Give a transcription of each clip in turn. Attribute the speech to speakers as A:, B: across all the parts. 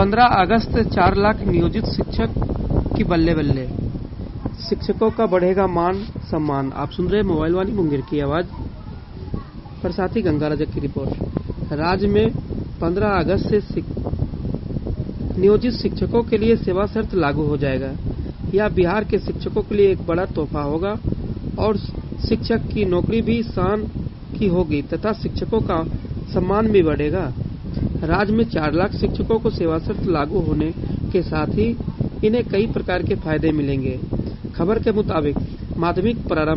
A: 15 अगस्त 4 लाख नियोजित शिक्षक की बल्ले बल्ले, शिक्षकों का बढ़ेगा मान सम्मान। आप सुन रहे मोबाइल वाली मुंगेर की आवाज पर साथी गंगा रजक की रिपोर्ट। राज्य में 15 अगस्त से नियोजित शिक्षकों के लिए सेवा शर्त लागू हो जाएगा। यह बिहार के शिक्षकों के लिए एक बड़ा तोहफा होगा और शिक्षक की नौकरी भी शान की होगी तथा शिक्षकों का सम्मान भी बढ़ेगा। राज्य में 4 लाख शिक्षकों को सेवा शर्त लागू होने के साथ ही इन्हें कई प्रकार के फायदे मिलेंगे। खबर के मुताबिक माध्यमिक,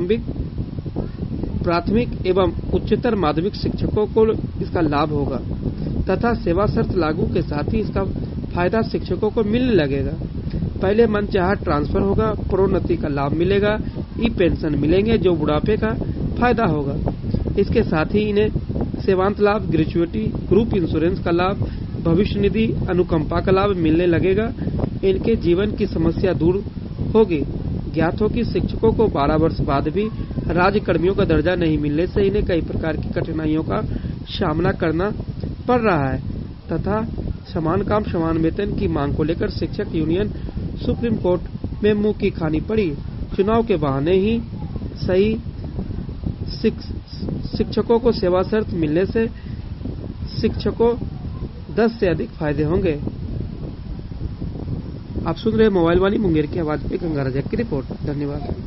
A: प्राथमिक एवं उच्चतर माध्यमिक शिक्षकों को इसका लाभ होगा तथा सेवा शर्त लागू के साथ ही इसका फायदा शिक्षकों को मिलने लगेगा। पहले मनचाहा ट्रांसफर होगा, प्रोन्नति का लाभ मिलेगा, ई पेंशन मिलेंगे जो बुढ़ापे का फायदा होगा। इसके साथ ही इन्हें सेवांत लाभ, ग्रेचुइटी, ग्रुप इंश्योरेंस का लाभ, भविष्य निधि, अनुकंपा का लाभ मिलने लगेगा। इनके जीवन की समस्या दूर होगी। ज्ञात हो कि शिक्षकों को 12 वर्ष बाद भी राज्य कर्मियों का दर्जा नहीं मिलने से इन्हें कई प्रकार की कठिनाइयों का सामना करना पड़ रहा है तथा समान काम समान वेतन की मांग को लेकर शिक्षक यूनियन सुप्रीम कोर्ट में मुंह की खानी पड़ी। चुनाव के बहाने ही सही शिक्षकों को सेवा शर्त मिलने से शिक्षकों 10 से अधिक फायदे होंगे। आप सुन रहे मोबाइल वाली मुंगेर की आवाज पे गंगा रजक की रिपोर्ट। धन्यवाद।